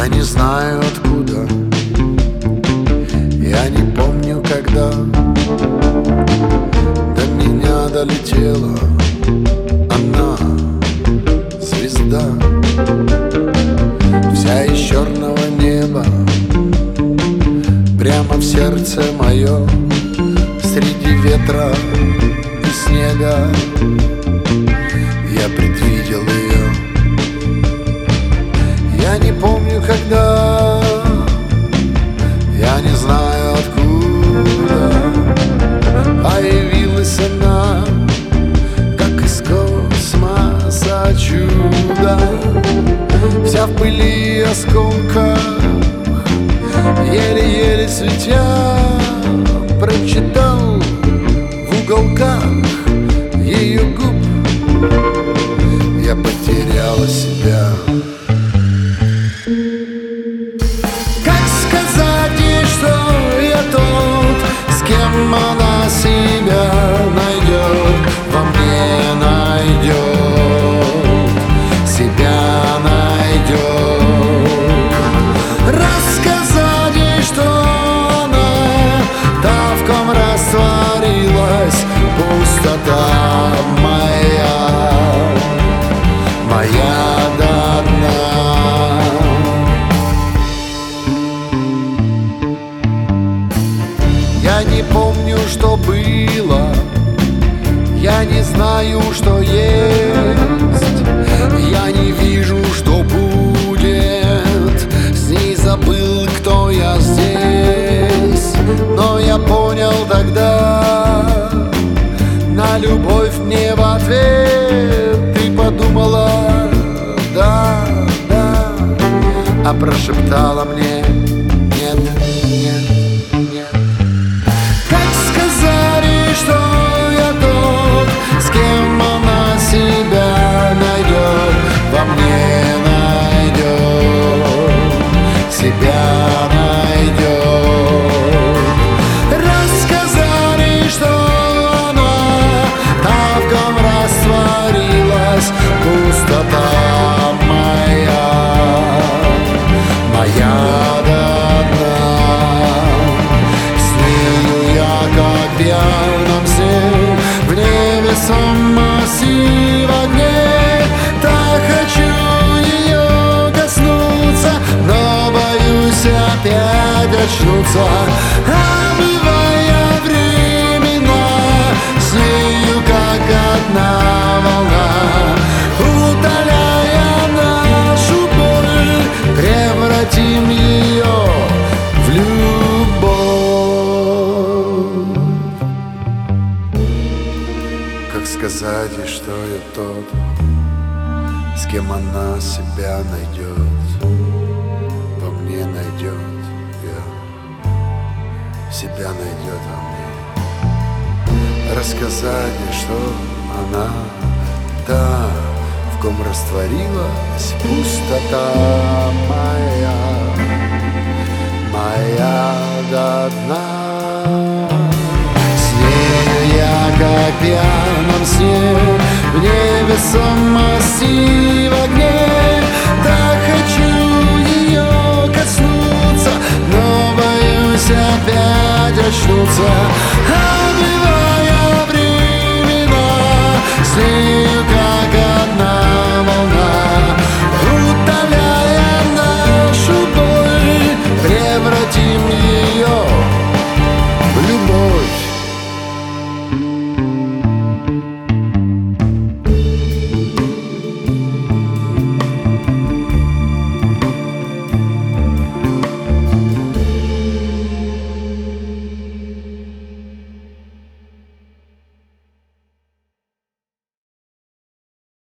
Я не знаю откуда, я не помню когда до меня долетела она, звезда, вся из черного неба, прямо в сердце мое, среди ветра и снега. Я предвидел ее. Я не помню когда, я не знаю откуда, а явилась она, как из космоса чудо. Вся в пыли и осколках, еле-еле светя, прочитал в уголках ее губ. Я потеряла себя. Как сказать ей, что я тот, с кем она себя найдет, во мне найдет, себя найдет. Рассказать ей, что она та, в ком растворилась пустота моя, моя до дна. Я не помню, что было, я не знаю, что есть, я не вижу, что будет, с ней забыл, кто я здесь. Но я понял тогда, на любовь мне в ответ ты подумала, да, да, а прошептала мне нет, нет, нет. Как сказать, что я тот, с кем она себя найдет, во мне найдет, себя найдет. Рассказали, что она та, в ком растворилась пустота моя, моя до дна. С нею я как пьяном сне, в невесомости в огне. Так хочу ее коснуться, но боюсь опять очнуться, омывая времена. С нею как одна волна, утоляя нашу боль, превратим ее в любовь. Как сказать ей, что я тот, с кем она себя найдет, во мне найдет, себя найдет во мне. Рассказать ей, что она та, в ком растворилась пустота моя, моя до дна. С нею я как в пьяном сне, в невесомости в огне. Так хочу ее коснуться, но боюсь опять очнуться, омывая времена. С ней